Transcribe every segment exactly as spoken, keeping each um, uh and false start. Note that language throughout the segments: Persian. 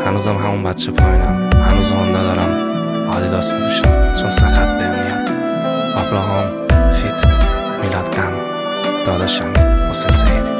هنوزم همون بچه پایینم، هنوز هوندا دارم، آدیداس میپوشم چون سخت بهم میاد. ابراهام فیت میلاد غم داداشم حسین سعیدی.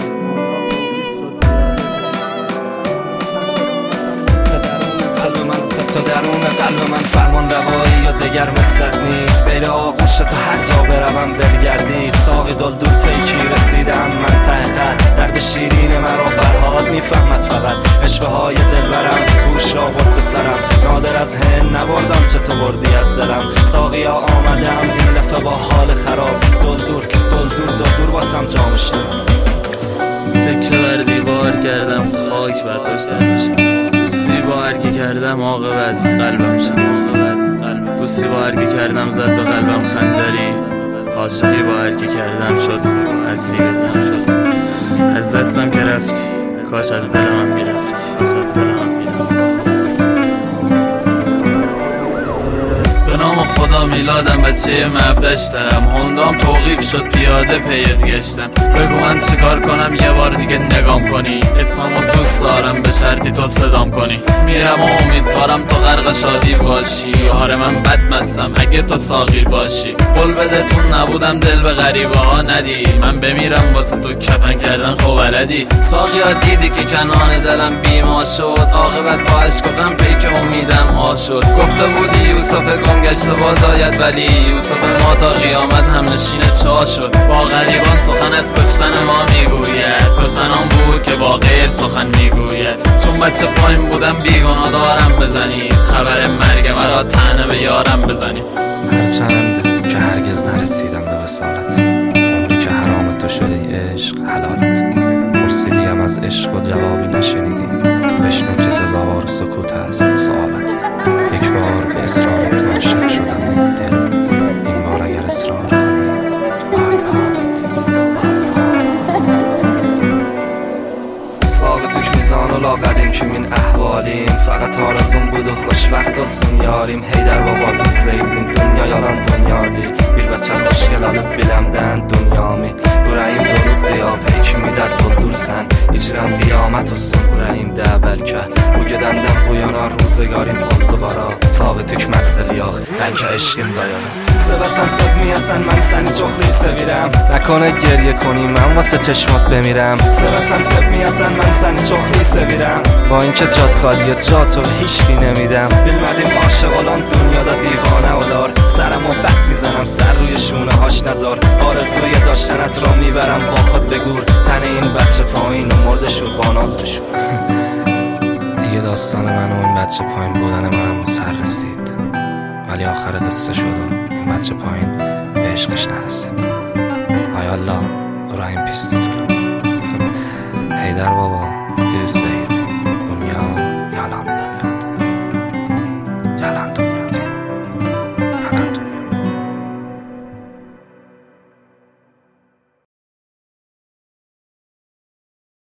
تا درون قلب من فرمان روایی یا دگر مثلت نیست، غیر آغوش تا هر جا بروم دلگردی. ساقی دل دور پیکی رسیدم من ته خط، درد شیرین مرا فرهاد میفهمد فقط. اشوه های دل برم گوش را برد سرم، نادر از هن نبردم چه تو بردی از دلم. ساقیا آمدم این لفه با حال خراب، دل دور دل دور دل دور واسم جام شد. فکر بر دیوار کردم خاک برداشتم نشست، بوسی با هرکی کردم عاقبت قلبم شکست. بوسی با هرکی کردم زد به قلبم خنجری، عاشقی با هرکی کردم شد اسیرتم شد. از دستم که رفتی کاش از دل من میرفتی، کاش از دل من میرفتی. به نام خدا میلادم بچه مبدشتم، هوندام توقیف شد پیاده پیت گشتم. بگو من چیکار کنم یه بار دیگه نگام کنی، اسممو دوست دارم به شرطی تو صدام کنی. میرم و امیدوارم تو غرق شادی باشی، آره من بد مستم اگه تو ساقی باشی. قول بده تو نبودم دل به غریبه ها ندی، من بمیرم واسه تو کفن کردن خب بلدی. ساقیا دیدی که کنان دلم بیما شد، عاقبت با عشق و غم پیک امیدم آ شد. گفته بودی یوسف گم گشته باز آید، ولی یوسف ما تا قیامت هم نشین چا شد. با غریبان سخن از کشتن ما میگوید، کشتن آن بود که با غیر سخن میگوید. چون بچه پایین بودم بیگناه دارم بزنی، خبر مرگ مرا طعنه به یارم بزنی. هرچند که هرگز نرسیدم به وصالت، عمری که حرام تو شدی عشق حلالت. پرسیدیم از عشق و جوابی نشنیدی، بشنو که سزاوار سکوت است سوالت. یک بار به اصرار تو عاشق شدم این دل، این بار اگر اصرار کنی آی به حالت. ثابتش میزان و لاقدیم که من احوالیم، فقط آرزون بود و خوشبخت و سون یاریم. هیدر بابا تو زیدین دنیا yalan دنیادی، bir بچه خوشگل alıp bilemden dünyamı. Yüreğim dolup diya peykimi de doldursan, İçirəm qiyamət olsun yüreğimdə bəlkə. Bu gedəndən bu yana ruzegarim oldu qara, sabitük məsəl yox, bəlkə eşqim dayanır. Sevəsən sevməyəsən mən səni çoxlu sevirəm, نکنه گریه کنی من واسه چشمات بمیرم. sevəsən sevməyəsən mən səni çoxlu sevirəm, با اینکه جات خالیه جاتو هیچکی نمیدم. bilmədim aşık olan dünyada دیوانه اولار، سرمو بک میزنم سر روی شونه هاش نزار. آرزوی داشتنت را میبرم با خود بگور، تن این بچه پایین و مرده شد با ناز بشو. دیگه داستان من و این بچه پایین بودن منم به سر رسید، ولی آخر قصه شد و این بچه پایین به عشقش نرسید. آی الله رحم پیستو هیدر بابا دوست